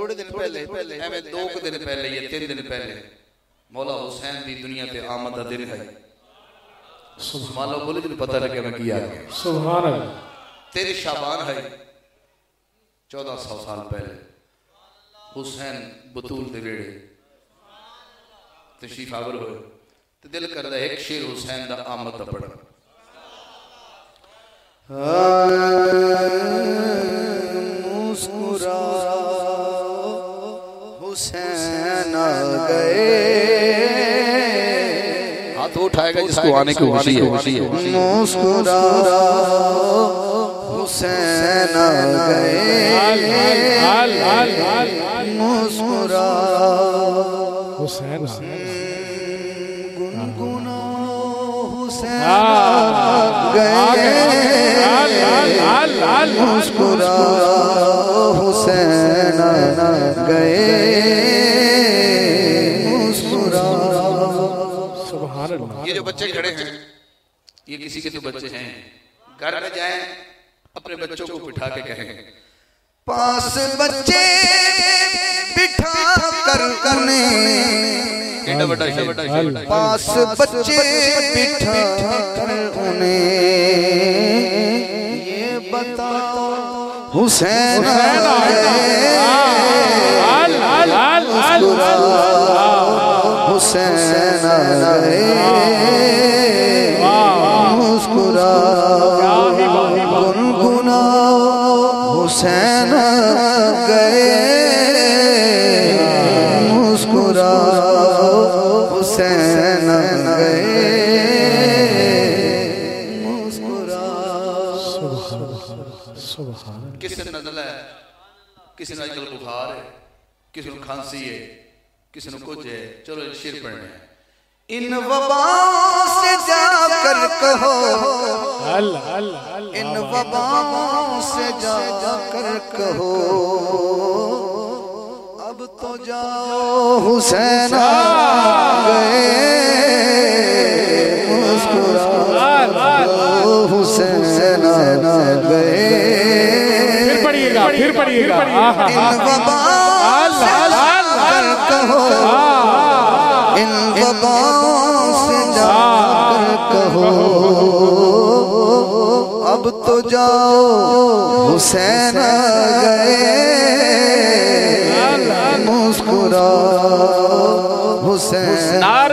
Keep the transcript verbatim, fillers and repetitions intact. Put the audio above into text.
थोड़े दिन पहले एवं दो दिन पहले या तीन दिन पहले मौला हुसैन की दुनिया ते आमद का दिन है। सुभान अल्लाह बोले जिन्हें पता लगे मैं किया गया। सुभान अल्लाह तेरे शाबान है चौदह सौ साल पहले हुसैन बतूल दे वेड़े तशरीफ आवर होए तो दिल करदा एक शेर हुसैन दा आमद दा पढ़ा। मुस्कुरा हुसैन आ गए, हाथ उठाएगा जिसको आने की खुशी है। मुस्कुरा हुसैन आ गए, मुस्कुरा हुसैन गुनगुना हुसैन आ गए, मुस्कुरा हुसैन आ गए, मुस्कुरा। सुभान अल्लाह। ये जो बच्चे खड़े हैं ये किसी के तो बच्चे हैं, घर में जाएं अपने बच्चों को बिठा के कहें पास बच्चे बिठा कर उन्हें, पास बच्चे बिठा कर उन्हें ये बताओ हुसैन हुसैन मुस्कुरा गुनगुना हुसैन गए, मुस्कुरा हुसैन गए, मुस्कुरा। किसी ने नज़ला है, किसी ने आजकल बुखार है, किसी को खांसी है, किसी ने कुछ है, चलो शेर पढ़ने हैं। इन वबाओं से जाकर कहो, इन वबाओं से जाकर कहो अब तो जाओ हुसैन आ गए, मुस्कुरा हुसैन आ गए। फिर पढ़िएगा, फिर पढ़िएगा। इन वबाओं से जाकर कहो, इन वबाओं से जाकर कहो अब तो जाओ हुसैन आ गए, मुस्कुरा हुसैन।